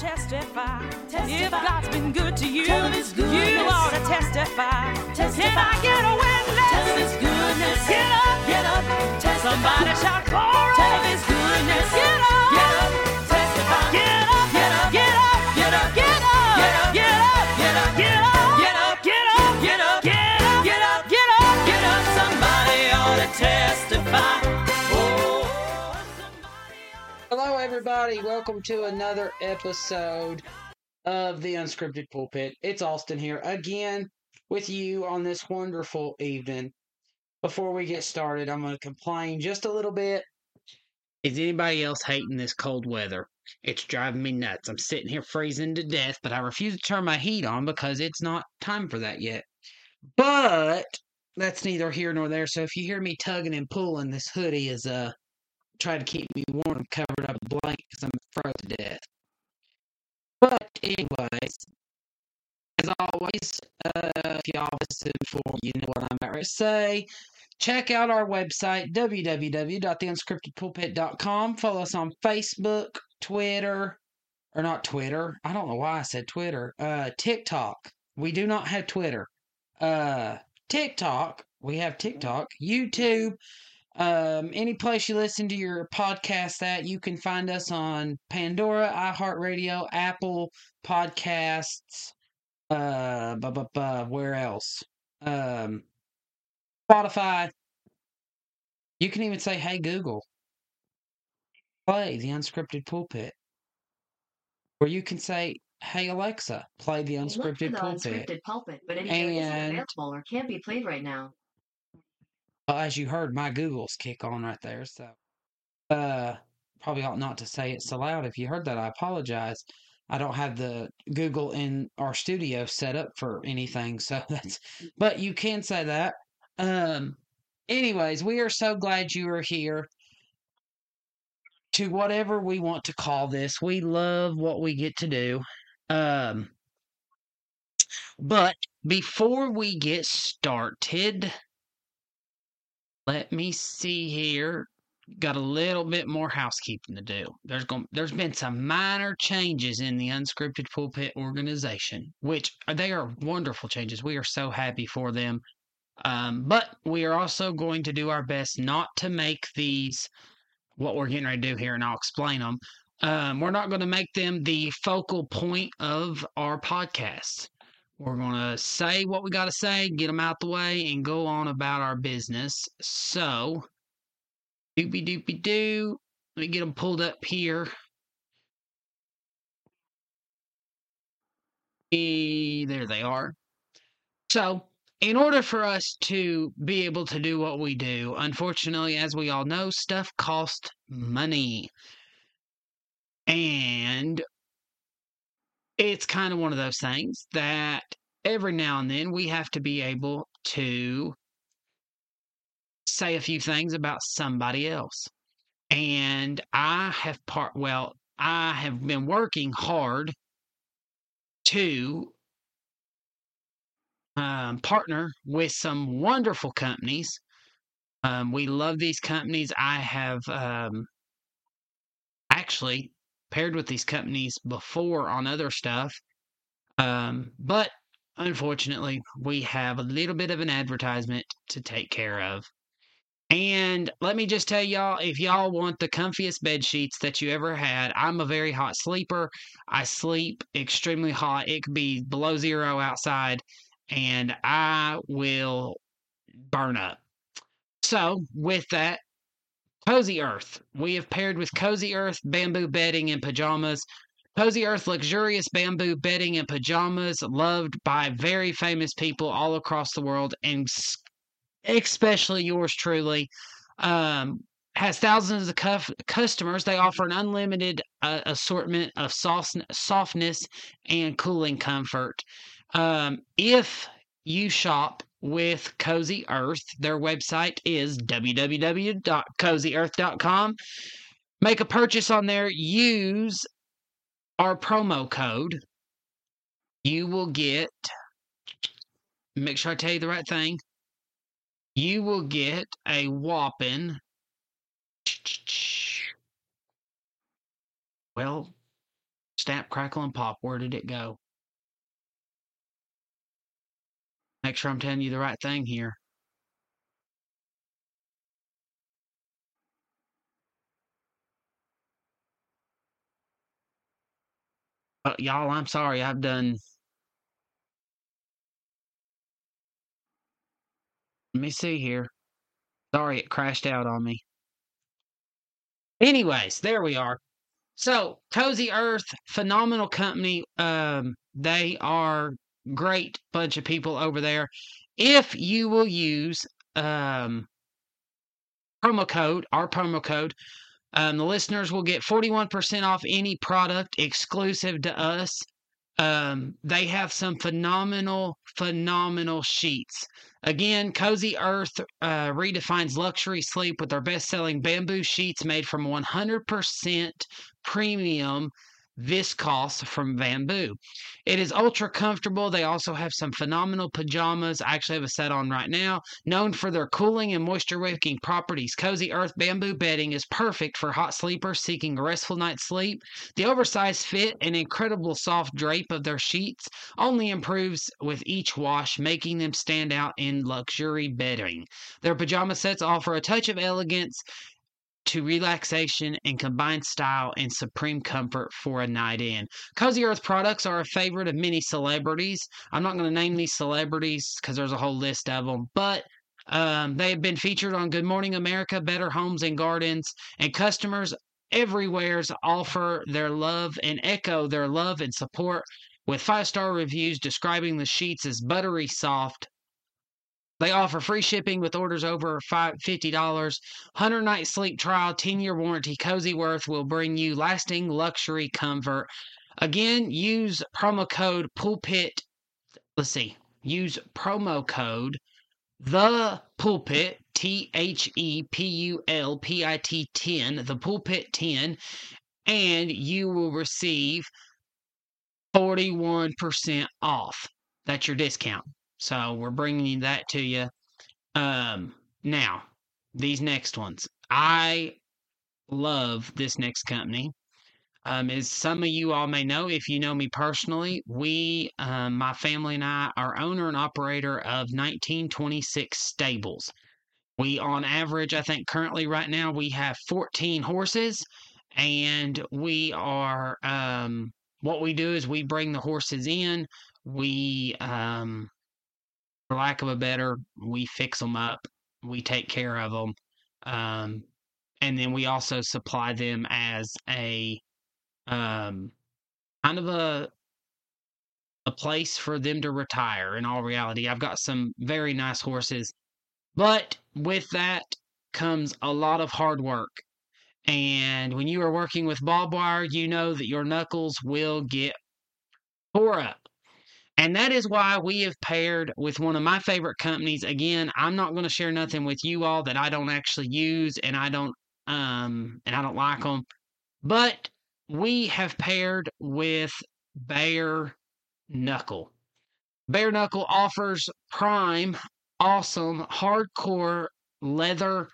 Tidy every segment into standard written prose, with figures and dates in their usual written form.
testify. If Testify. God's been good to you, Tell him his goodness. you ought to testify. Testify. Can I get a witness? Tell him his goodness. Get up. Get up. Testify. Somebody shout glory. Tell him his goodness. Get up. Get up. Testify. Get up. Get up. Get up. Get up. Get up. Get up. Get up. Get up. Get up. Get up. Get up. Get up. Get up. Get up. Get up. Get up. Somebody ought to testify. Oh, Hello, everybody. Welcome to another episode of the Unscripted Pulpit. It's Austin here again with you on this wonderful evening. Before we get started, I'm going to complain just a little bit. Is anybody else hating this cold weather? It's driving me nuts. I'm sitting here freezing to death, but I refuse to turn my heat on because it's not time for that yet. But that's neither here nor there. So if you hear me tugging and pulling, this hoodie is trying to keep me warm, covered up in blanket because I'm frozen to death. But anyways, as always, if y'all listen before, you know what I'm about to say. Check out our website, www.theunscriptedpulpit.com. Follow us on Facebook, Twitter, or not Twitter. I don't know why I said Twitter. TikTok. We do not have Twitter. TikTok. We have TikTok. YouTube. Any place you listen to your podcast at, you can find us on Pandora, iHeartRadio, Apple Podcasts, where else? Spotify. You can even say, hey, Google, play the Unscripted Pulpit. Or you can say, hey, Alexa, play the Look for Unscripted the Pulpit. unscripted pulpit, but any track isn't And available or can't be played right now. well, as you heard, my Google's kick on right there, so probably ought not to say it so loud. If you heard that, I apologize. I don't have the Google in our studio set up for anything, so that's, but you can say that. Anyways, we are so glad you are here to whatever we want to call this. We love what we get to do. But before we get started, let me see here. Got a little bit more housekeeping to do. There's been some minor changes in the Unscripted Pulpit organization, which they are wonderful changes. We are so happy for them. But we are also going to do our best not to make these what we're getting ready to do here, and I'll explain them. We're not going to make them the focal point of our podcast. We're going to say what we got to say, get them out the way, and go on about our business. So, doopy-doopy-doo. Let me get them pulled up here. There they are. So, in order for us to be able to do what we do, unfortunately, as we all know, stuff costs money. And it's kind of one of those things that every now and then we have to be able to say a few things about somebody else. And I have been working hard to partner with some wonderful companies. We love these companies. I have actually paired with these companies before on other stuff. But unfortunately, we have a little bit of an advertisement to take care of. And let me just tell y'all, if y'all want the comfiest bed sheets that you ever had, I'm a very hot sleeper. I sleep extremely hot. It could be below zero outside, and I will burn up. So, with that, Cozy Earth. We have paired with Cozy Earth bamboo bedding and pajamas. Cozy Earth luxurious bamboo bedding and pajamas, loved by very famous people all across the world, and especially yours truly. Has thousands of customers. They offer an unlimited assortment of softness and cooling comfort. If you shop with Cozy Earth, their website is www.cozyearth.com. Make a purchase on there. Use our promo code. You will get, make sure I tell you the right thing. You will get a whopping, well, Snap, crackle, and pop. Where did it go? Make sure I'm telling you the right thing here. Y'all, I'm sorry. I've done... Let me see here. Sorry, it crashed out on me. Anyways, there we are. So, Cozy Earth, phenomenal company. They are great bunch of people over there. If you will use our promo code, the listeners will get 41% off any product exclusive to us. They have some phenomenal sheets. Again, Cozy Earth redefines luxury sleep with their best-selling bamboo sheets made from 100% premium viscose from bamboo. It is ultra comfortable. They also have some phenomenal pajamas. I actually have a set on right now. Known for their cooling and moisture-wicking properties, Cozy Earth bamboo bedding is perfect for hot sleepers seeking a restful night's sleep. The oversized fit and incredible soft drape of their sheets only improves with each wash, making them stand out in luxury bedding. Their pajama sets offer a touch of elegance to relaxation and combined style and supreme comfort for a night in. Cozy Earth products are a favorite of many celebrities. I'm not going to name these celebrities because there's a whole list of them, but they have been featured on Good Morning America, Better Homes and Gardens, and customers everywhere offer their love and echo their love and support with 5-star reviews describing the sheets as buttery soft. They offer free shipping with orders over $50. 100-night sleep trial, 10-year warranty. Cozy Earth will bring you lasting luxury comfort. Again, use promo code Pulpit. Use promo code The Pulpit, THEPULPIT 10, The Pulpit 10, and you will receive 41% off. That's your discount. So we're bringing that to you. Now, these next ones. I love this next company. As some of you all may know, if you know me personally, my family and I are owner and operator of 1926 stables. We, on average, I think currently right now, we have 14 horses, and we are, what we do is we bring the horses in, we, for lack of a better, we fix them up, we take care of them, and then we also supply them as a kind of a place for them to retire. In all reality, I've got some very nice horses, but with that comes a lot of hard work. And when you are working with barbed wire, you know that your knuckles will get tore up. And that is why we have paired with one of my favorite companies. Again, I'm not going to share nothing with you all that I don't actually use and I don't like them. But we have paired with Bare Knuckle. Bare Knuckle offers prime, awesome, hardcore leather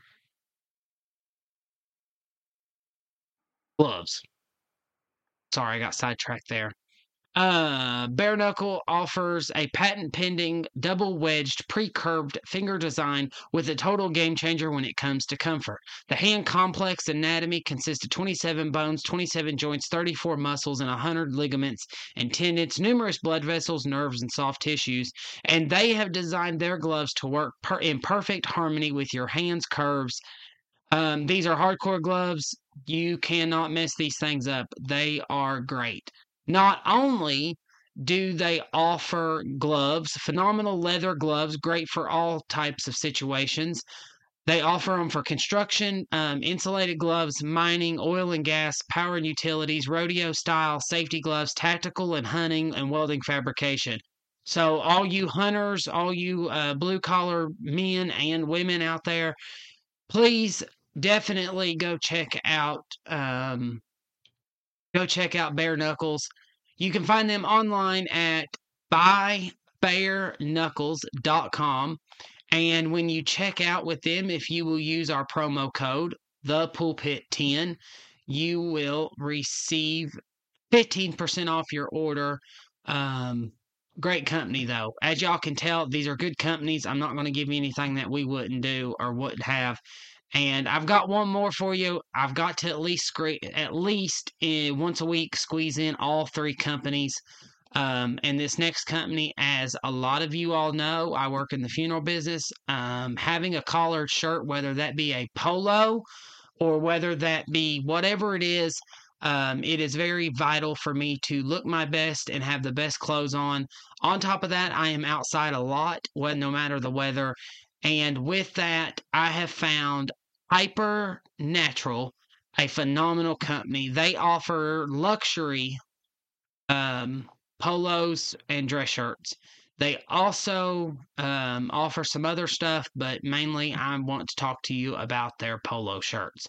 gloves. Sorry, I got sidetracked there. Bare Knuckle offers a patent-pending, double-wedged, pre-curved finger design with a total game changer when it comes to comfort. The hand-complex anatomy consists of 27 bones, 27 joints, 34 muscles, and 100 ligaments and tendons, numerous blood vessels, nerves, and soft tissues, and they have designed their gloves to work in perfect harmony with your hands' curves. These are hardcore gloves. You cannot mess these things up. They are great. Not only do they offer gloves, phenomenal leather gloves, great for all types of situations. They offer them for construction, insulated gloves, mining, oil and gas, power and utilities, rodeo style, safety gloves, tactical and hunting and welding fabrication. So all you hunters, all you blue collar men and women out there, please definitely go check out Bare Knuckles. You can find them online at buybareknuckles.com. And when you check out with them, if you will use our promo code, ThePulpit10, you will receive 15% off your order. Great company, though. As y'all can tell, these are good companies. I'm not going to give you anything that we wouldn't do or wouldn't have. And I've got one more for you. I've got to at least once a week squeeze in all three companies. And this next company, as a lot of you all know, I work in the funeral business. Having a collared shirt, whether that be a polo or whether that be whatever it is very vital for me to look my best and have the best clothes on. On top of that, I am outside a lot, no matter the weather. And with that, I have found Hyper Natural, a phenomenal company. They offer luxury polos and dress shirts. They also offer some other stuff, but mainly I want to talk to you about their polo shirts.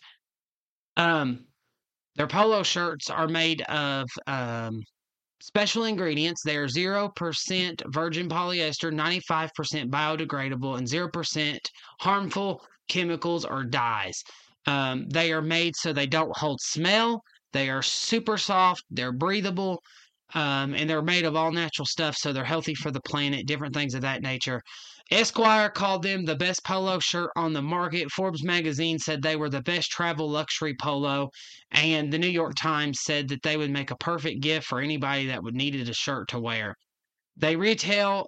Their polo shirts are made of special ingredients. They are 0% virgin polyester, 95% biodegradable, and 0% harmful chemicals or dyes. They are made so they don't hold smell. They are super soft. They're breathable. And they're made of all natural stuff, so they're healthy for the planet, different things of that nature. Esquire called them the best polo shirt on the market. Forbes magazine said they were the best travel luxury polo. And the New York Times said that they would make a perfect gift for anybody that would needed a shirt to wear. They retail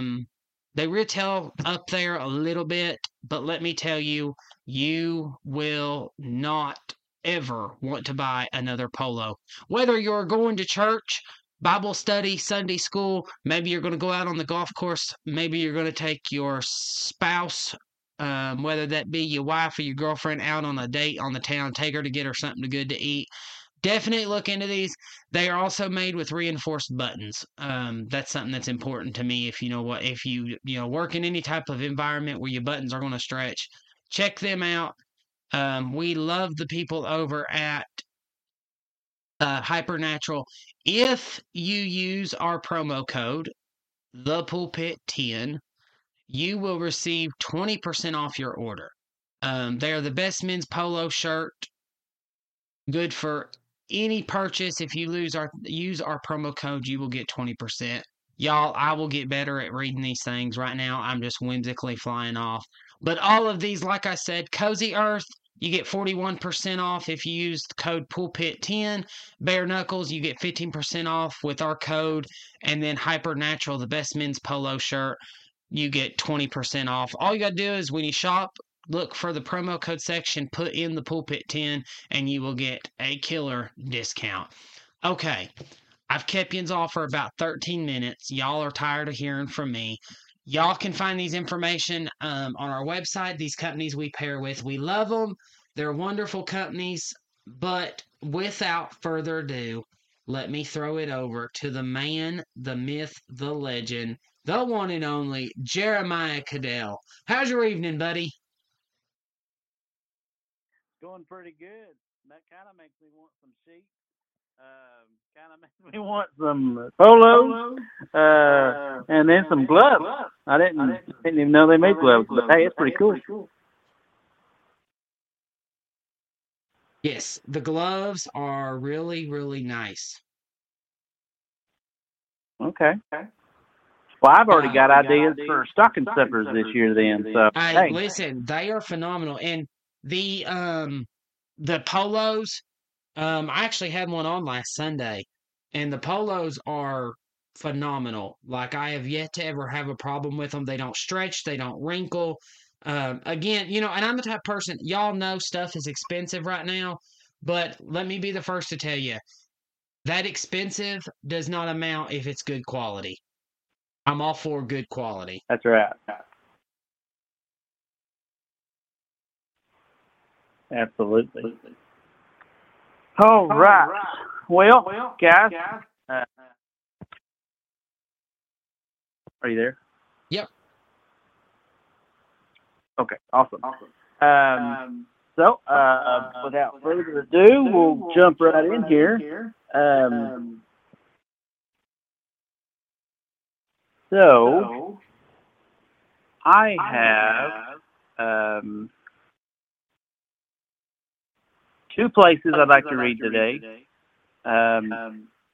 up there a little bit, but let me tell you, you will not ever want to buy another polo. Whether you're going to church, Bible study, Sunday school, maybe you're going to go out on the golf course, maybe you're going to take your spouse, whether that be your wife or your girlfriend, out on a date on the town, take her to get her something good to eat. Definitely look into these. They are also made with reinforced buttons. That's something that's important to me. If you work in any type of environment where your buttons are going to stretch, check them out. We love the people over at Hypernatural. If you use our promo code, ThePulpit10, you will receive 20% off your order. They are the best men's polo shirt. Good for any purchase. If you use our promo code, you will get 20%. Y'all, I will get better at reading these things. Right now, I'm just whimsically flying off. But all of these, like I said, Cozy Earth, you get 41% off if you use the code Pulpit10. Bare Knuckles, you get 15% off with our code. And then Hypernatural, the best men's polo shirt, you get 20% off. All you got to do is when you shop, look for the promo code section, put in the Pulpit10, and you will get a killer discount. Okay, I've kept yins all for about 13 minutes. Y'all are tired of hearing from me. Y'all can find these information on our website, these companies we pair with. We love them. They're wonderful companies. But without further ado, let me throw it over to the man, the myth, the legend, the one and only Jeremiah Cadell. How's your evening, buddy? Going pretty good. That kind of makes me want some sheep. Kind of makes me want some polos, and then some gloves. I didn't even know they made gloves, but hey, it's pretty cool. Yes, the gloves are really, really nice. Okay. Well, I've already got ideas for stocking stuffers this year then. So hey, listen, they are phenomenal. And the polos, I actually had one on last Sunday, and the polos are phenomenal. Like, I have yet to ever have a problem with them. They don't stretch, they don't wrinkle. Again, and I'm the type of person, y'all know stuff is expensive right now, but let me be the first to tell you, that expensive does not amount if it's good quality. I'm all for good quality. That's right. Absolutely. All right. Well, guys, are you there? Yep. Okay, awesome. So, without further ado, we'll jump right in here. So, I have two places I'd like to read today.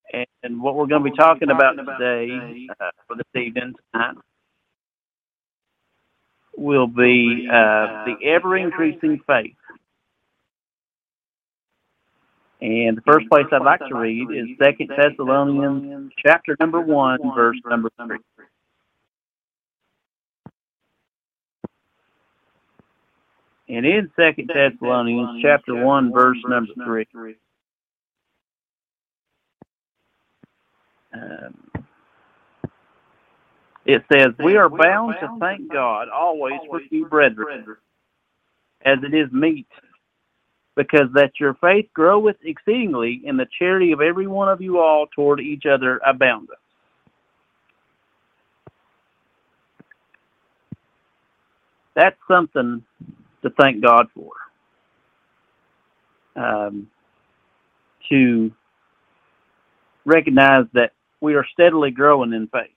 And what we're going to be talking about today, for this evening tonight, will be the ever-increasing faith. And the first place I'd like to read is 2 Thessalonians chapter number 1, verse number 3. And in 2 Thessalonians chapter 1, verse number 3, it says, "We are bound to thank God always for you, brethren, as it is meet, because that your faith groweth exceedingly, and the charity of every one of you all toward each other aboundeth." That's something to thank God for. To recognize that we are steadily growing in faith.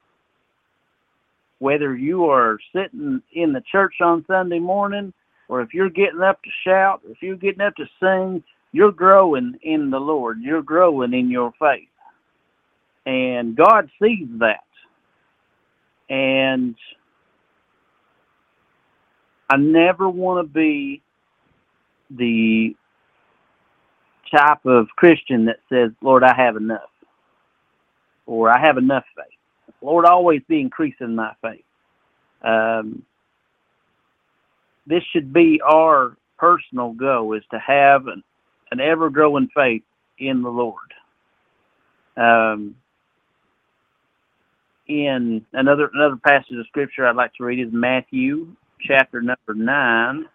Whether you are sitting in the church on Sunday morning, or if you're getting up to shout, or if you're getting up to sing, you're growing in the Lord. You're growing in your faith. And God sees that. And I never want to be the type of Christian that says, "Lord, I have enough," or "I have enough faith." Lord, always be increasing my faith. This should be our personal goal, is to have an ever-growing faith in the Lord. In another passage of Scripture I'd like to read is Matthew chapter number 9.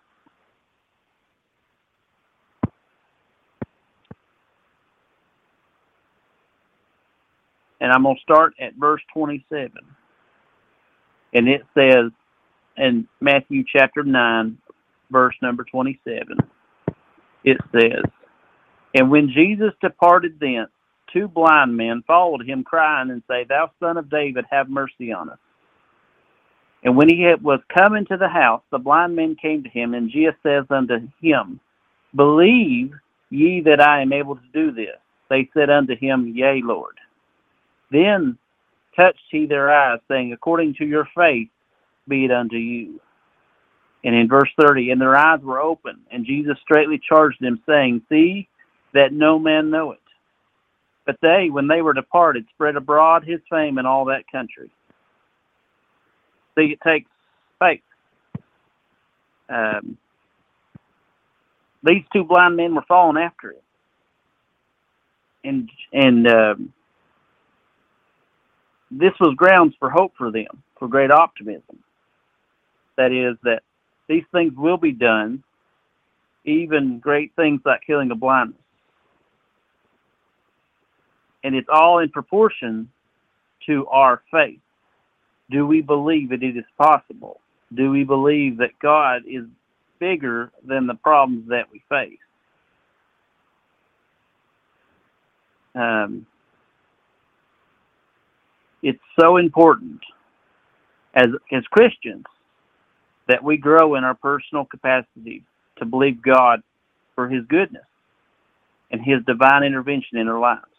And I'm going to start at verse 27. And it says, in Matthew chapter 9, verse number 27, it says, "And when Jesus departed thence, 2 blind men followed him, crying, and say, Thou Son of David, have mercy on us. And when he was come into the house, the blind men came to him, and Jesus says unto him, Believe ye that I am able to do this? They said unto him, Yea, Lord. Then touched he their eyes, saying, According to your faith be it unto you." And in verse 30, "And their eyes were open, and Jesus straightly charged them, saying, See that no man know it. But they, when they were departed, spread abroad his fame in all that country." See, it takes faith. These 2 blind men were following after it. And this was grounds for hope for them, for great optimism. That is, that these things will be done, even great things like healing of blindness. And it's all in proportion to our faith. Do we believe that it is possible? Do we believe that God is bigger than the problems that we face? It's so important as Christians that we grow in our personal capacity to believe God for his goodness and his divine intervention in our lives.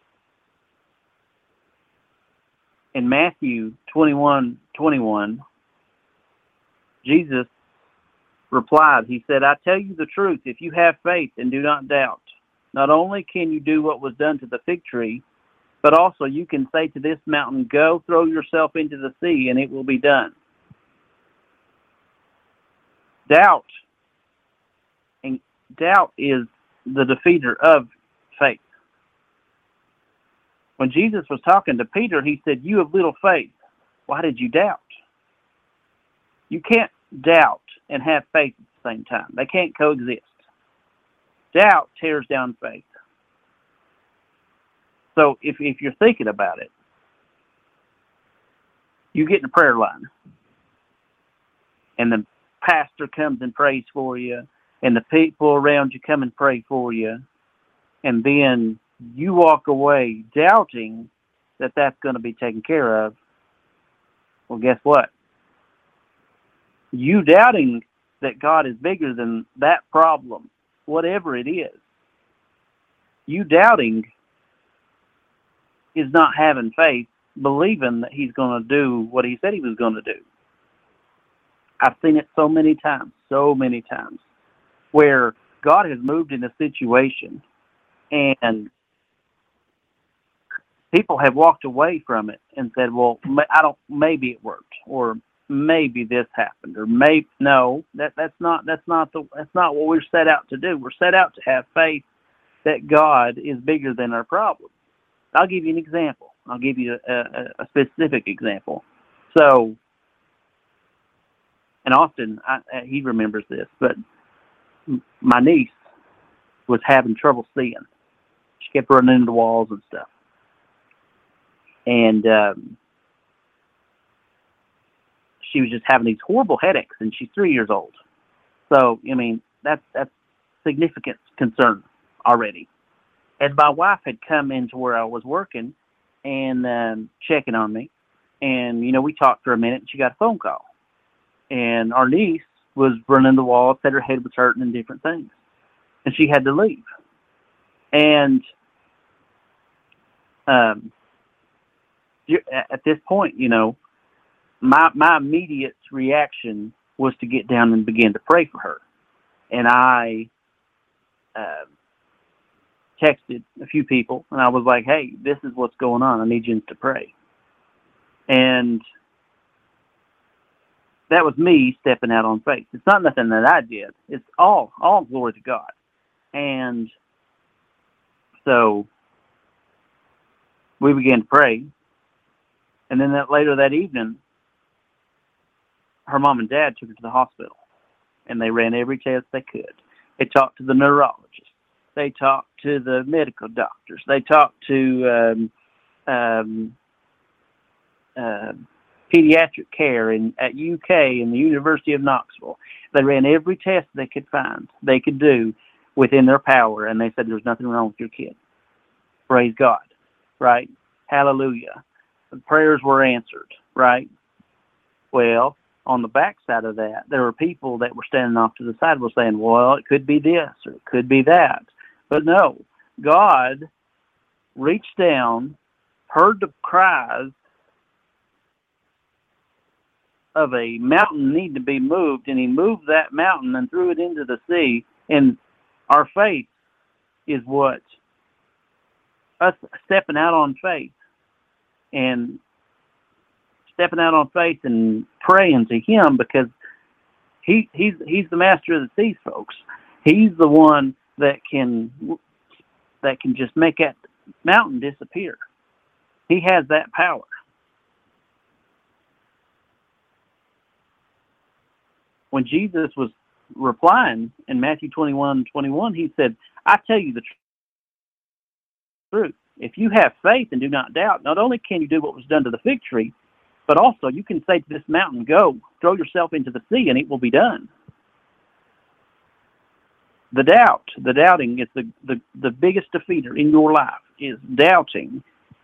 In Matthew 21:21, Jesus replied, he said, "I tell you the truth, if you have faith and do not doubt, not only can you do what was done to the fig tree, but also you can say to this mountain, Go, throw yourself into the sea, and it will be done." Doubt is the defeater of faith. When Jesus was talking to Peter, he said, "You have little faith. Why did you doubt?" You can't doubt and have faith at the same time. They can't coexist. Doubt tears down faith. So if you're thinking about it, you get in a prayer line, and the pastor comes and prays for you, and the people around you come and pray for you, and then you walk away doubting that that's going to be taken care of. Well, guess what? You doubting that God is bigger than that problem, whatever it is, you doubting is not having faith, believing that he's going to do what he said he was going to do. I've seen it so many times, where God has moved in a situation and people have walked away from it and said, well, maybe it worked, or maybe this happened, or that's not what we're set out to do. We're set out to have faith that God is bigger than our problem. I'll give you an example. I'll give you a specific example. So, and Austin, he remembers this, but my niece was having trouble seeing. She kept running into walls and stuff. And she was just having these horrible headaches, and she's 3 years old. So, I mean, that's significant concern already. And my wife had come into where I was working and checking on me. And, we talked for a minute, and she got a phone call. And our niece was running the wall, said her head was hurting and different things. And she had to leave. And at this point, my immediate reaction was to get down and begin to pray for her. And I texted a few people, and I was like, hey, this is what's going on. I need you to pray. And that was me stepping out on faith. It's not nothing that I did. It's all glory to God. And so we began to pray. And then later that evening, her mom and dad took her to the hospital. And they ran every test they could. They talked to the neurologist. They talked to the medical doctors. They talked to pediatric care at UK and the University of Knoxville. They ran every test they could find, they could do within their power, and they said there's nothing wrong with your kid. Praise God, right? Hallelujah. The prayers were answered, right? Well, on the backside of that, there were people that were standing off to the side were saying, well, it could be this or it could be that. But no, God reached down, heard the cries of a mountain needing to be moved, and he moved that mountain and threw it into the sea. And our faith is what? Us stepping out on faith. And stepping out on faith and praying to him, because he's the master of the seas, folks. He's the one that can just make that mountain disappear. He has that power. When Jesus was replying in Matthew 21:21, he said, I tell you the truth. If you have faith and do not doubt, not only can you do what was done to the fig tree, but also you can say to this mountain, go, throw yourself into the sea, and it will be done. The doubting is the biggest defeater in your life, is doubting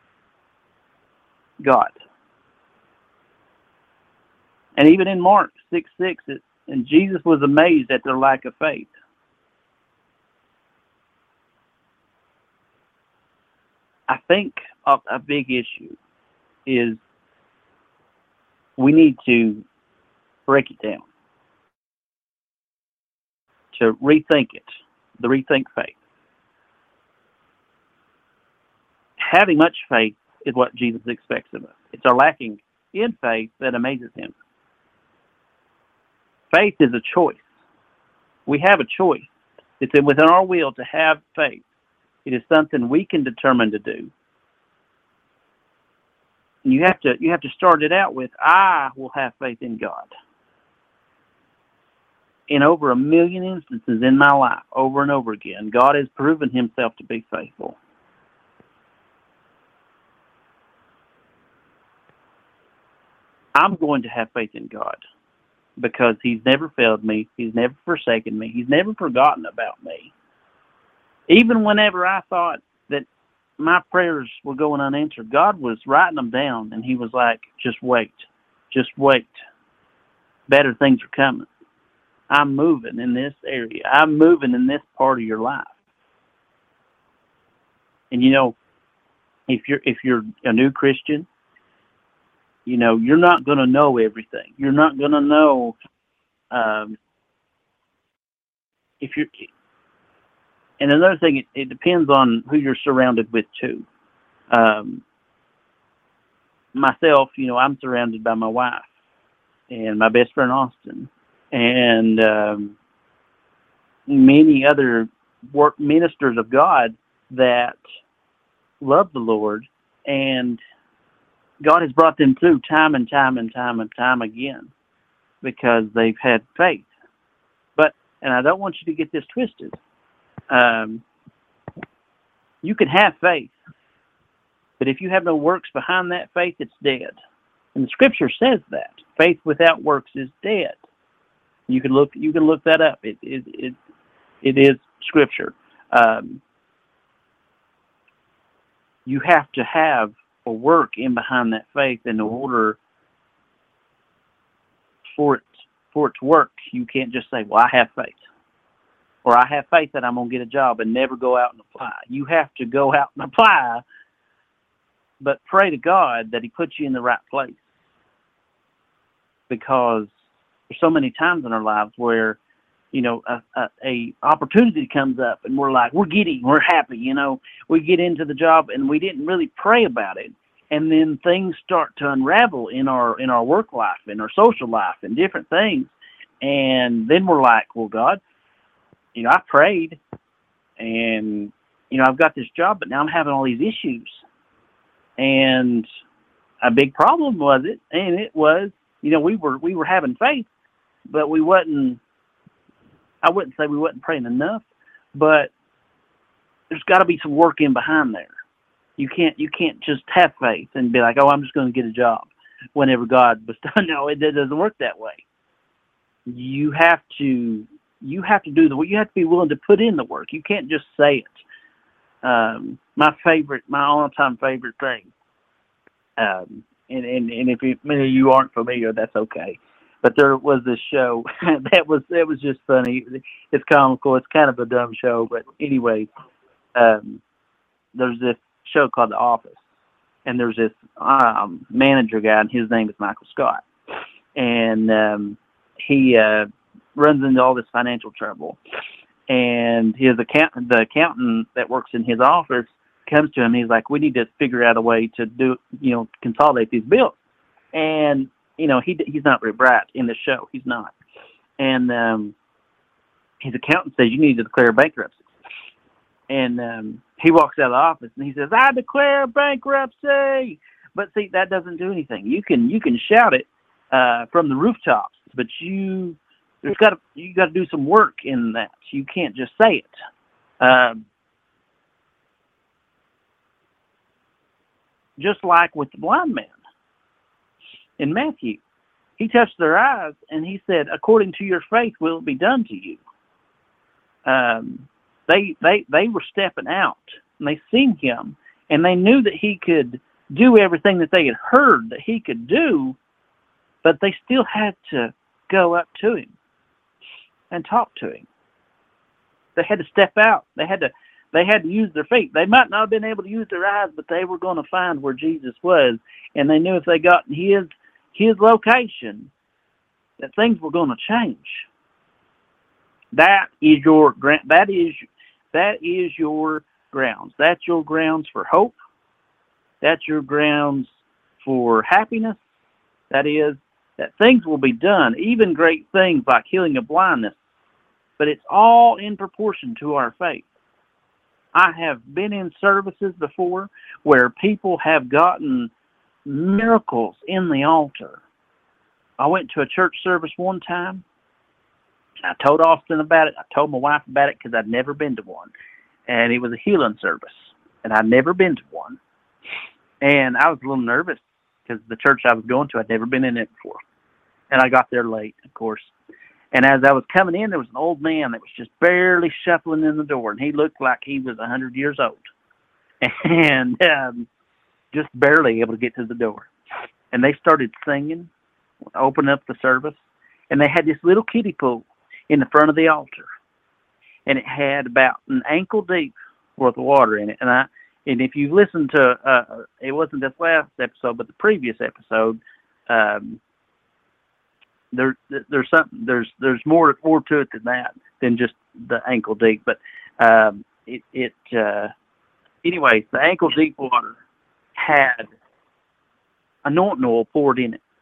God. And even in Mark 6:6, and Jesus was amazed at their lack of faith. I think a big issue is we need to break it down, to rethink it, the rethink faith. Having much faith is what Jesus expects of us. It's our lacking in faith that amazes him. Faith is a choice. We have a choice. It's within our will to have faith. It is something we can determine to do. And you have to start it out with, I will have faith in God. In over 1 million instances in my life, over and over again, God has proven himself to be faithful. I'm going to have faith in God because he's never failed me. He's never forsaken me. He's never forgotten about me. Even whenever I thought that my prayers were going unanswered, God was writing them down, and he was like, just wait. Just wait. Better things are coming. I'm moving in this area. I'm moving in this part of your life. And if you're a new Christian, you know, you're not going to know everything. You're not going to know if you're. And another thing, it depends on who you're surrounded with too. Myself, you know, I'm surrounded by my wife and my best friend Austin, and many other work ministers of God that love the Lord, and God has brought them through time and time and time and time again because they've had faith. But, and I don't want you to get this twisted. You can have faith, but if you have no works behind that faith, it's dead. And the Scripture says that faith without works is dead. You can look that up. It is Scripture. You have to have a work in behind that faith in order for it to work. You can't just say, "Well, I have faith," or "I have faith that I'm going to get a job," and never go out and apply. You have to go out and apply, but pray to God that He puts you in the right place. Because there's so many times in our lives where, you know, a opportunity comes up and we're like, we're giddy, we're happy, you know, we get into the job and we didn't really pray about it. And then things start to unravel in our work life, in our social life, and different things. And then we're like, well, God, you know, I prayed and, you know, I've got this job, but now I'm having all these issues. And a big problem was it, and it was, you know, we were having faith, but we wasn't, I wouldn't say we wasn't praying enough, but there's got to be some work in behind there. You can't just have faith and be like, oh, I'm just going to get a job whenever God bestows. No, it doesn't work that way. You have to do the work. You have to be willing to put in the work. You can't just say it. My all-time favorite thing, and if many of you aren't familiar, that's okay. But there was this show that was just funny. It's comical. It's kind of a dumb show, but anyway, there's this show called The Office, and there's this manager guy, and his name is Michael Scott, and he runs into all this financial trouble, and the accountant that works in his office comes to him. He's like, we need to figure out a way to do, you know, consolidate these bills. And, you know, he's not very bright in the show. He's not. And his accountant says, you need to declare bankruptcy. And he walks out of the office and he says, I declare bankruptcy. But see, that doesn't do anything. You can shout it from the rooftops, but you got to do some work in that. You can't just say it. Just like with the blind man in Matthew, he touched their eyes and he said, according to your faith will it be done to you. They were stepping out and they seen him and they knew that he could do everything that they had heard that he could do, but they still had to go up to him and talk to him. They had to step out. They had to use their feet. They might not have been able to use their eyes, but they were going to find where Jesus was, and they knew if they got in his location that things were going to change. That is your grounds. That's your grounds for hope. That's your grounds for happiness. That is that things will be done, even great things like healing of blindness, but it's all in proportion to our faith. I have been in services before where people have gotten miracles in the altar. I went to a church service one time. I told Austin about it. I told my wife about it because I'd never been to one. And it was a healing service, and I'd never been to one. And I was a little nervous because the church I was going to, I'd never been in it before. And I got there late, of course. And as I was coming in, there was an old man that was just barely shuffling in the door, and he looked like he was 100 years old, and just barely able to get to the door. And they started singing, opening up the service, and they had this little kiddie pool in the front of the altar, and it had about an ankle deep worth of water in it. And And if you listen to, it wasn't this last episode, but the previous episode, there's more to it than that, than just the ankle deep. But anyways, the ankle deep water had anointing oil poured in it,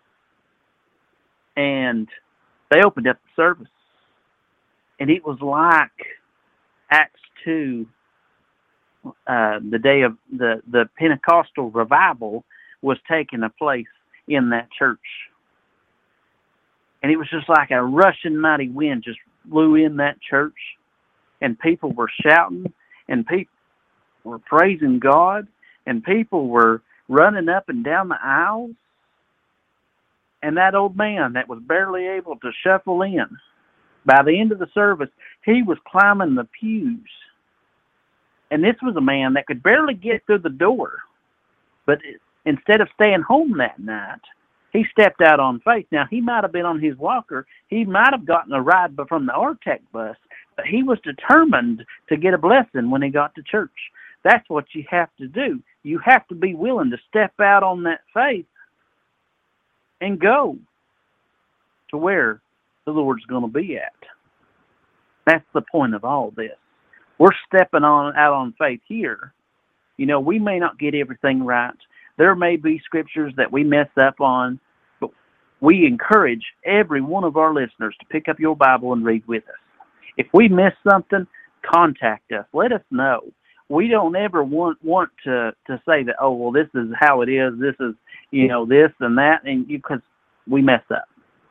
and they opened up the service, and it was like Acts 2. The day of the Pentecostal revival was taking a place in that church. And it was just like a rushing mighty wind just blew in that church, and people were shouting, and people were praising God, and people were running up and down the aisles. And that old man that was barely able to shuffle in, by the end of the service, he was climbing the pews. And this was a man that could barely get through the door. But instead of staying home that night, he stepped out on faith. Now, he might have been on his walker. He might have gotten a ride from the Artec bus. But he was determined to get a blessing when he got to church. That's what you have to do. You have to be willing to step out on that faith and go to where the Lord's going to be at. That's the point of all this. We're stepping out on faith here. You know, we may not get everything right. There may be scriptures that we mess up on, but we encourage every one of our listeners to pick up your Bible and read with us. If we miss something, contact us. Let us know. We don't ever want to say that, oh, well, this is how it is. This is, this and that, and because we mess up.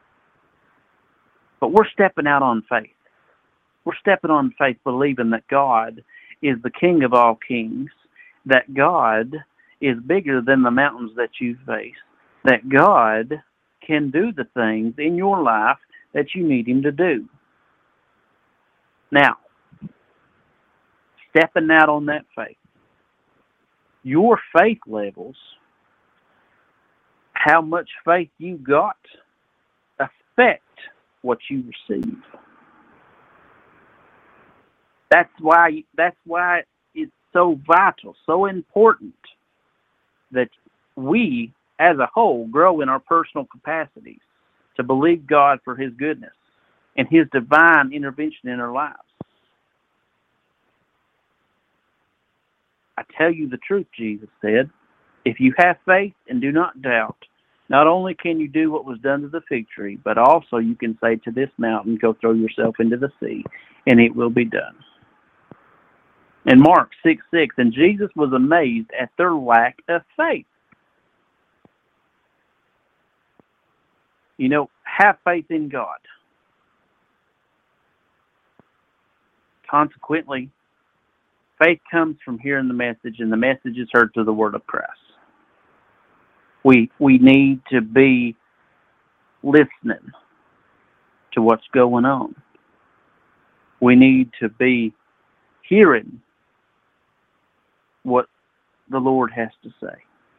But we're stepping out on faith. We're stepping on faith, believing that God is the King of all kings, that God is bigger than the mountains that you face, that God can do the things in your life that you need Him to do. Now, stepping out on that faith, your faith levels, how much faith you got, affect what you receive. That's why it's so vital, so important that we, as a whole, grow in our personal capacities to believe God for His goodness and His divine intervention in our lives. I tell you the truth, Jesus said, if you have faith and do not doubt, not only can you do what was done to the fig tree, but also you can say to this mountain, go throw yourself into the sea, and it will be done. In Mark 6:6, and Jesus was amazed at their lack of faith. Have faith in God. Consequently, faith comes from hearing the message, and the message is heard through the word of Christ. We need to be listening to what's going on. We need to be hearing what the Lord has to say.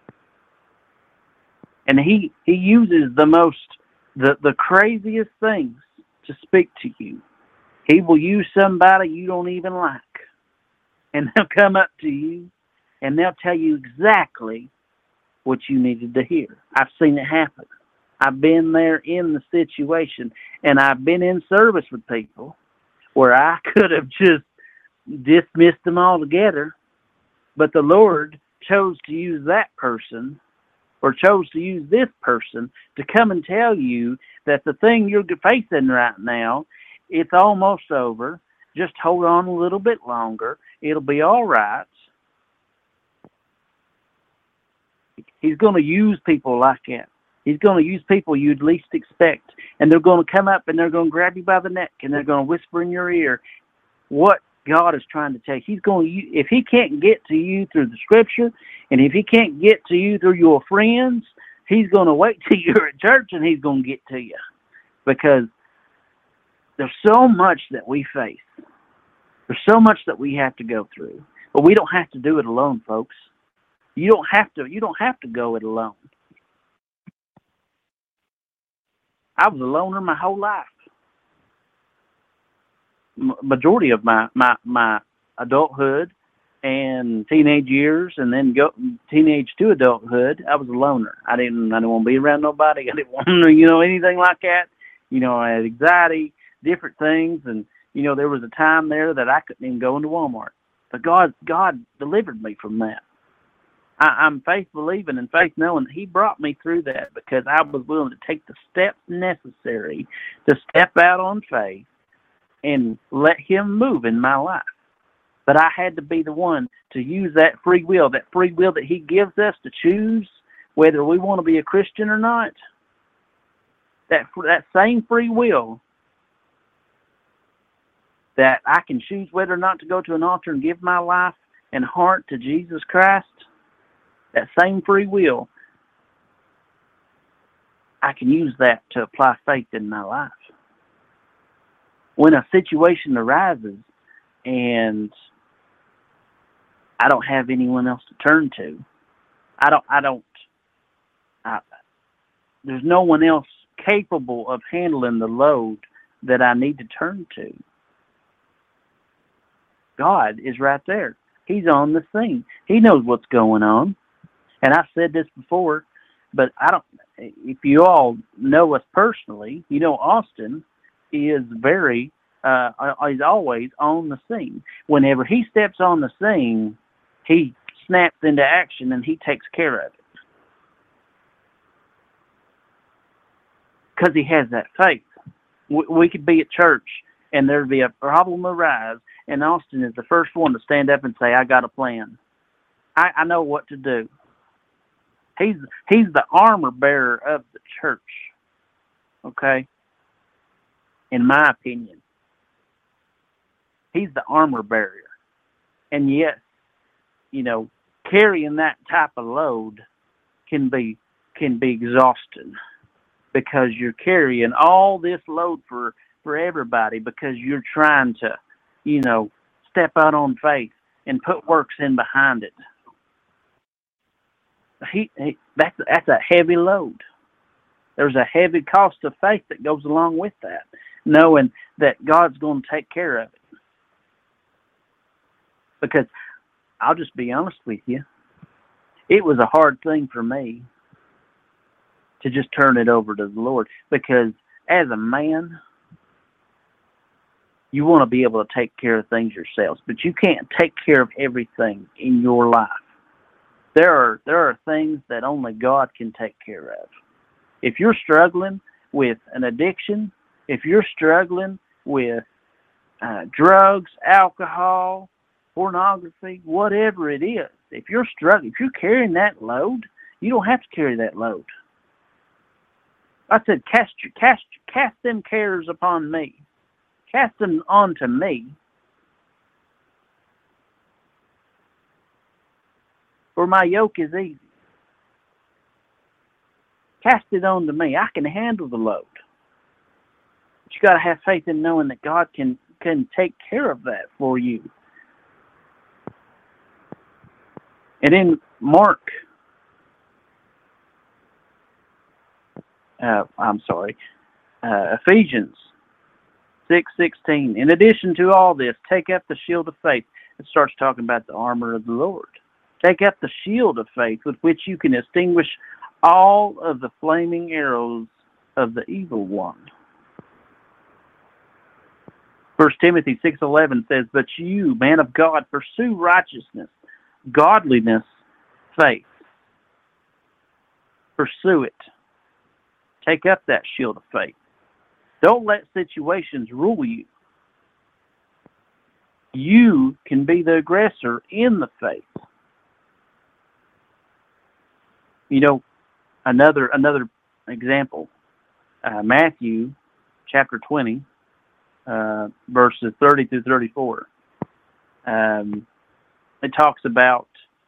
And He uses the craziest things to speak to you. He will use somebody you don't even like. And they'll come up to you and they'll tell you exactly what you needed to hear. I've seen it happen. I've been there in the situation, and I've been in service with people where I could have just dismissed them altogether, but the Lord chose to use that person, or chose to use this person, to come and tell you that the thing you're facing right now, it's almost over. Just hold on a little bit longer. It'll be all right. He's going to use people like that. He's going to use people you'd least expect. And they're going to come up and they're going to grab you by the neck and they're going to whisper in your ear what God is trying to tell you. He's going to, if He can't get to you through the Scripture, and if He can't get to you through your friends, He's going to wait till you're at church and He's going to get to you. Because there's so much that we face. There's so much that we have to go through. But we don't have to do it alone, folks. You don't have to go it alone. I was a loner my whole life. Majority of my adulthood, and teenage years, and then teenage to adulthood, I was a loner. I didn't want to be around nobody. I didn't want to, anything like that. I had anxiety, different things, and there was a time there that I couldn't even go into Walmart. But God delivered me from that. I'm faith believing and faith knowing He brought me through that because I was willing to take the steps necessary to step out on faith and let Him move in my life. But I had to be the one to use that free will that He gives us to choose whether we want to be a Christian or not. That same free will that I can choose whether or not to go to an altar and give my life and heart to Jesus Christ, that same free will, I can use that to apply faith in my life. When a situation arises and I don't have anyone else to turn to, there's no one else capable of handling the load that I need to turn to. God is right there. He's on the scene. He knows what's going on. And I've said this before, but if you all know us personally, Austin is he's always on the scene. Whenever he steps on the scene, he snaps into action and he takes care of it. Because he has that faith. We could be at church and there'd be a problem arise, and Austin is the first one to stand up and say, I got a plan. I know what to do. He's the armor bearer of the church. Okay? In my opinion. He's the armor bearer. And yes, carrying that type of load can be exhausting because you're carrying all this load for everybody because you're trying to, step out on faith and put works in behind it. That's a heavy load. There's a heavy cost of faith that goes along with that, knowing that God's going to take care of it. Because I'll just be honest with you, it was a hard thing for me to just turn it over to the Lord, because as a man, you want to be able to take care of things yourselves, but you can't take care of everything in your life. There are things that only God can take care of. If you're struggling with an addiction, if you're struggling with drugs, alcohol, pornography, whatever it is, if you're struggling, if you're carrying that load, you don't have to carry that load. I said, cast them cares upon me. Cast them onto me. For my yoke is easy. Cast it on to me. I can handle the load. But you got to have faith in knowing that God can take care of that for you. And in Mark, Ephesians 6:16. In addition to all this, take up the shield of faith. It starts talking about the armor of the Lord. Take up the shield of faith with which you can extinguish all of the flaming arrows of the evil one. 1 Timothy 6:11 says, but you, man of God, pursue righteousness, godliness, faith. Pursue it. Take up that shield of faith. Don't let situations rule you. You can be the aggressor in the faith. Another example, Matthew chapter 20, verses 30 through 34. It talks about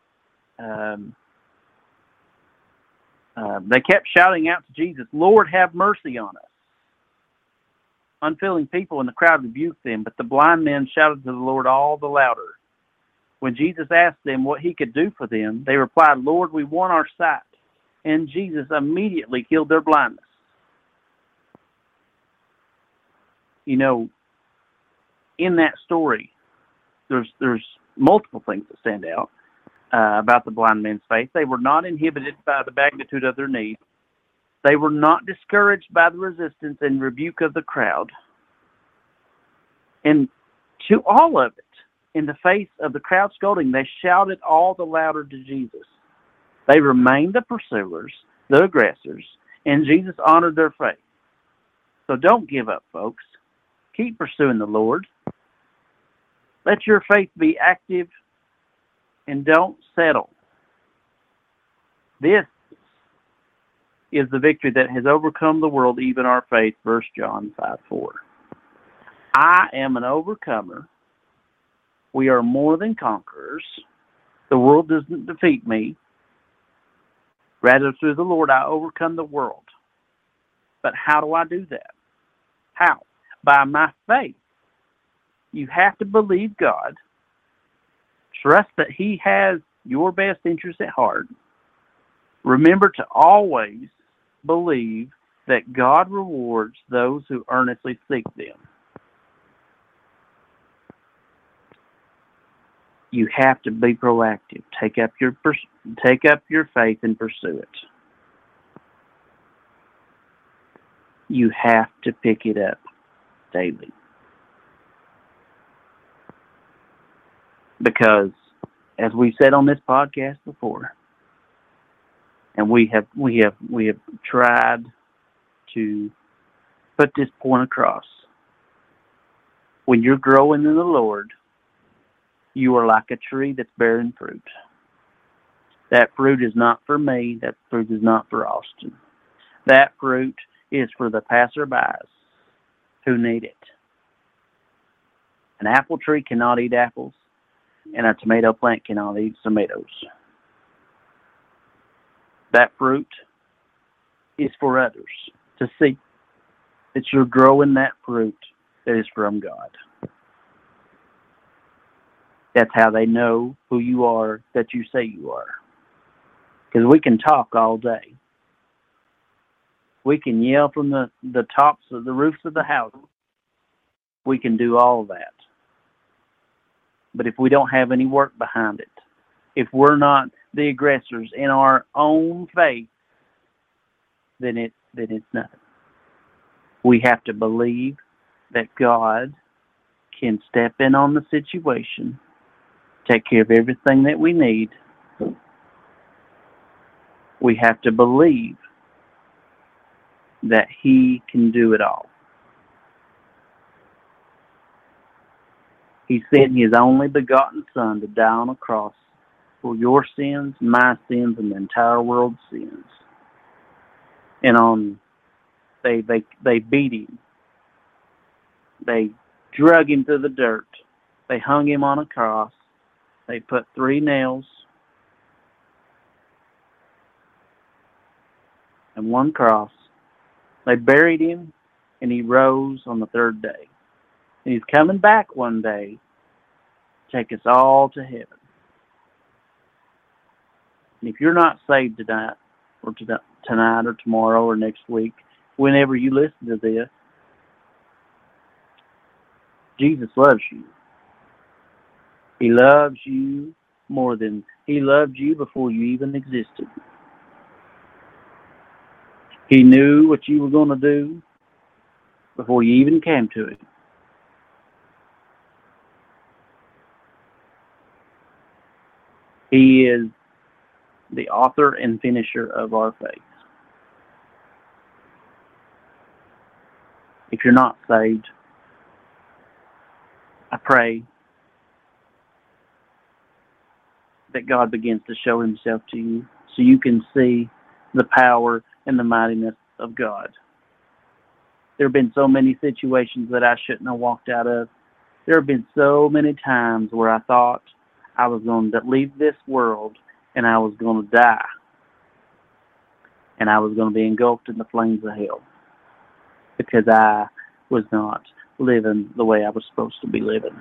they kept shouting out to Jesus, Lord, have mercy on us. Unfeeling people in the crowd rebuked them, but the blind men shouted to the Lord all the louder. When Jesus asked them what he could do for them, they replied, Lord, we want our sight. And Jesus immediately healed their blindness. In that story, there's multiple things that stand out about the blind men's faith. They were not inhibited by the magnitude of their need. They were not discouraged by the resistance and rebuke of the crowd. And to all of it, in the face of the crowd scolding, they shouted all the louder to Jesus. They remained the pursuers, the aggressors, and Jesus honored their faith. So don't give up, folks. Keep pursuing the Lord. Let your faith be active and don't settle. This is the victory that has overcome the world, even our faith, 1 John 5:4. I am an overcomer. We are more than conquerors. The world doesn't defeat me. Rather, through the Lord, I overcome the world. But how do I do that? How? By my faith. You have to believe God. Trust that He has your best interest at heart. Remember to always believe that God rewards those who earnestly seek them. You have to be proactive. Take up your faith and pursue it. You have to pick it up daily. Because, as we said on this podcast before, and we have tried to put this point across, when you're growing in the Lord, you are like a tree that's bearing fruit. That fruit is not for me. That fruit is not for Austin. That fruit is for the passerbys who need it. An apple tree cannot eat apples, and a tomato plant cannot eat tomatoes. That fruit is for others to see that you're growing that fruit that is from God. That's how they know who you are that you say you are. Because we can talk all day. We can yell from the tops of the roofs of the house. We can do all that. But if we don't have any work behind it, if we're not the aggressors in our own faith, then it's nothing. We have to believe that God can step in on the situation, take care of everything that we need. We have to believe that He can do it all. He sent His only begotten Son to die on a cross for your sins, my sins, and the entire world's sins. And they beat Him. They drug Him to the dirt. They hung Him on a cross. They put 3 nails and 1 cross. They buried Him, and He rose on the 3rd day. And He's coming back one day to take us all to heaven. And if you're not saved tonight or tomorrow or next week, whenever you listen to this, Jesus loves you. He loves you more than He loved you before you even existed. He knew what you were going to do before you even came to Him. He is the author and finisher of our faith. If you're not saved, I pray that God begins to show Himself to you so you can see the power and the mightiness of God. There have been so many situations that I shouldn't have walked out of. There have been so many times where I thought I was going to leave this world and I was going to die. And I was going to be engulfed in the flames of hell because I was not living the way I was supposed to be living.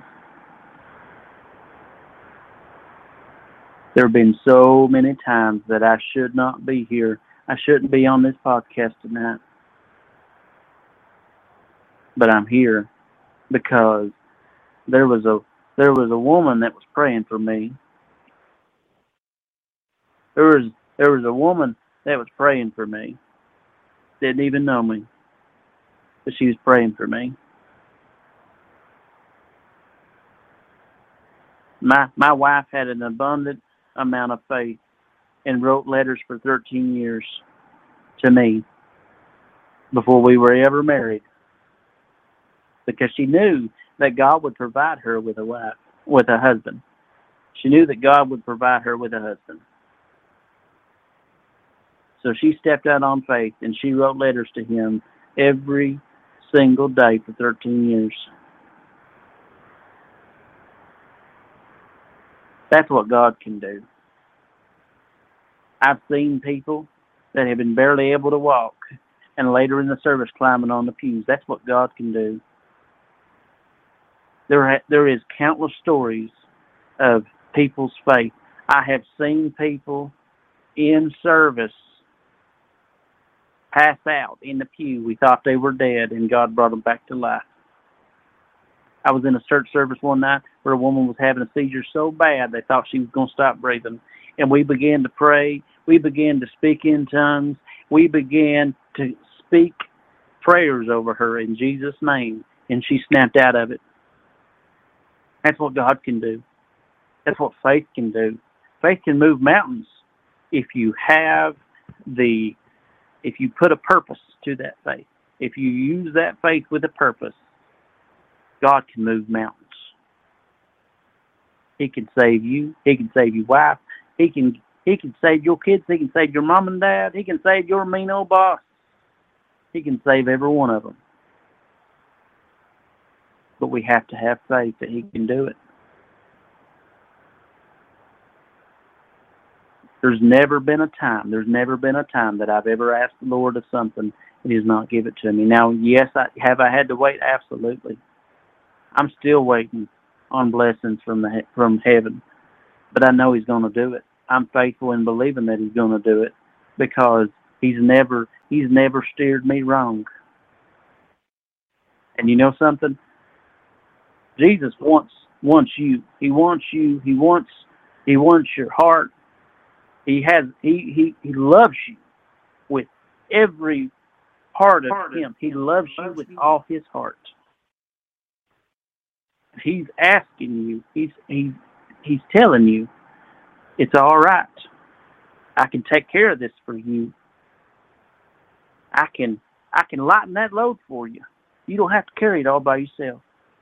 There have been so many times that I should not be here. I shouldn't be on this podcast tonight. But I'm here because there was There was a woman that was praying for me. There was a woman that was praying for me. Didn't even know me, but she was praying for me. My wife had an abundant amount of faith and wrote letters for 13 years to me before we were ever married, because she knew that God would provide her with a husband. She knew that God would provide her with a husband. So she stepped out on faith, and she wrote letters to him every single day for 13 years. That's what God can do. I've seen people that have been barely able to walk, and later in the service climbing on the pews. That's what God can do. There is countless stories of people's faith. I have seen people in service pass out in the pew. We thought they were dead, and God brought them back to life. I was in a church service one night where a woman was having a seizure so bad they thought she was going to stop breathing. And we began to pray. We began to speak in tongues. We began to speak prayers over her in Jesus' name, and she snapped out of it. That's what God can do. That's what faith can do. Faith can move mountains if you put a purpose to that faith. If you use that faith with a purpose, God can move mountains. He can save you. He can save your wife. He can save your kids. He can save your mom and dad. He can save your mean old boss. He can save every one of them. But we have to have faith that He can do it. There's never been a time that I've ever asked the Lord of something and He has not given it to me. Now, yes, have I had to wait? Absolutely. I'm still waiting on blessings from heaven, but I know He's going to do it. I'm faithful in believing that He's going to do it, because He's never steered me wrong. And you know something? Jesus wants you. He wants you. He wants your heart. He loves you with every part of Him. He loves you with all His heart. He's asking you. He's telling you, it's all right. I can take care of this for you. I can lighten that load for you. You don't have to carry it all by yourself.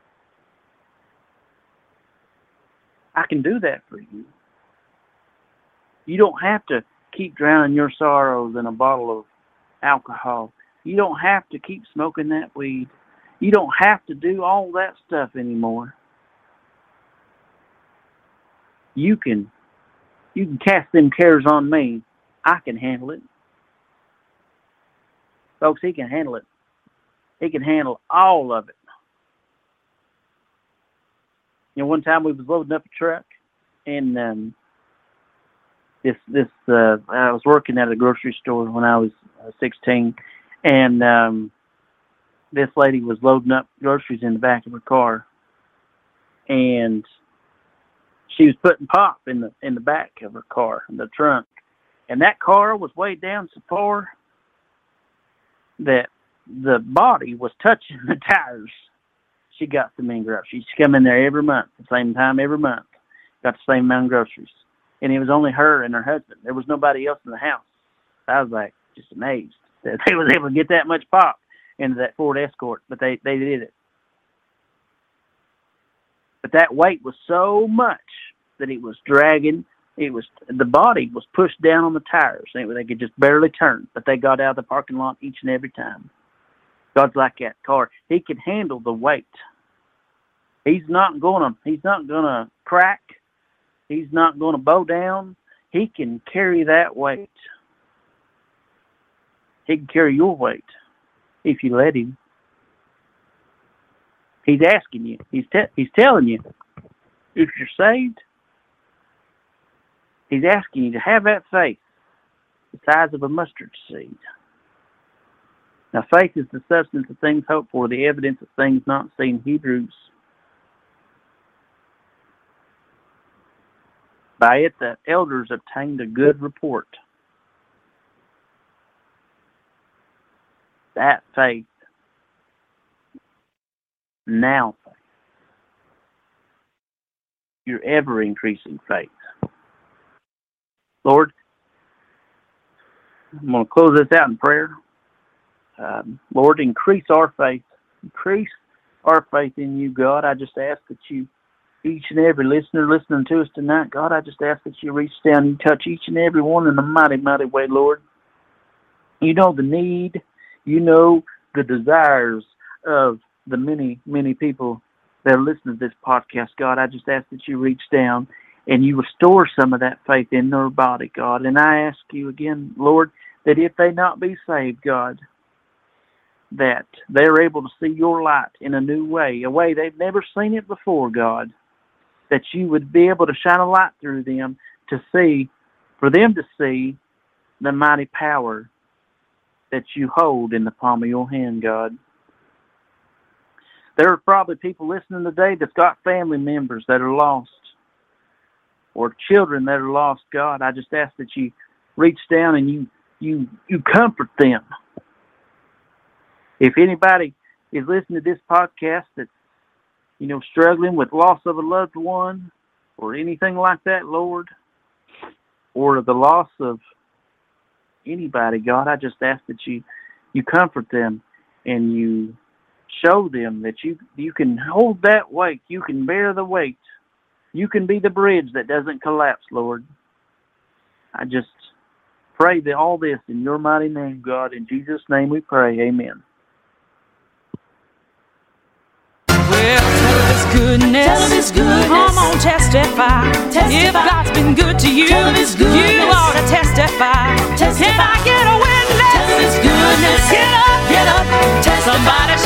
I can do that for you. You don't have to keep drowning your sorrows in a bottle of alcohol. You don't have to keep smoking that weed. You don't have to do all that stuff anymore. You can cast them cares on me. I can handle it. Folks, He can handle it. He can handle all of it. You know, one time we was loading up a truck, and I was working at a grocery store when I was 16, and this lady was loading up groceries in the back of her car, and she was putting pop in the back of her car, in the trunk, and that car was weighed down so far that the body was touching the tires. She got the mean groceries. She come in there every month, the same time every month, got the same amount of groceries, and it was only her and her husband. There was nobody else in the house. I was like just amazed that they was able to get that much pop into that Ford Escort, but they did it. But that weight was so much that it was dragging. The body was pushed down on the tires. They could just barely turn, but they got out of the parking lot each and every time. God's like that car. He can handle the weight. He's not gonna crack. He's not gonna bow down. He can carry that weight. He can carry your weight if you let Him. He's asking you. He's telling you, if you're saved, He's asking you to have that faith the size of a mustard seed. Now, faith is the substance of things hoped for, the evidence of things not seen. Hebrews By it the elders obtained a good report. That faith, now faith, your ever-increasing faith. Lord, I'm going to close this out in prayer. Lord, increase our faith. Increase our faith in you, God. I just ask that you, each and every listener listening to us tonight, God, I just ask that you reach down and touch each and every one in a mighty, mighty way, Lord. You know the need. You know the desires of the many, many people that are listening to this podcast, God. I just ask that you reach down and you restore some of that faith in their body, God. And I ask you again, Lord, that if they not be saved, God, that they're able to see your light in a new way, a way they've never seen it before, God, that you would be able to shine a light through them to see, for them to see the mighty power that you hold in the palm of your hand, God. There are probably people listening today that's got family members that are lost or children that are lost, God. I just ask that you reach down and you comfort them. If anybody is listening to this podcast that's, struggling with loss of a loved one or anything like that, Lord, or the loss of anybody, God, I just ask that you comfort them and you show them that you can hold that weight. You can bear the weight. You can be the bridge that doesn't collapse, Lord. I just pray that all this in your mighty name, God. In Jesus' name we pray. Amen. Well, tell of his goodness. Tell of his goodness. Come on, testify. If God's been good to you, Tell of his you goodness. ought to testify. Testify. Can I get a witness? Tell of his goodness. Get up, Get up, testify. Somebody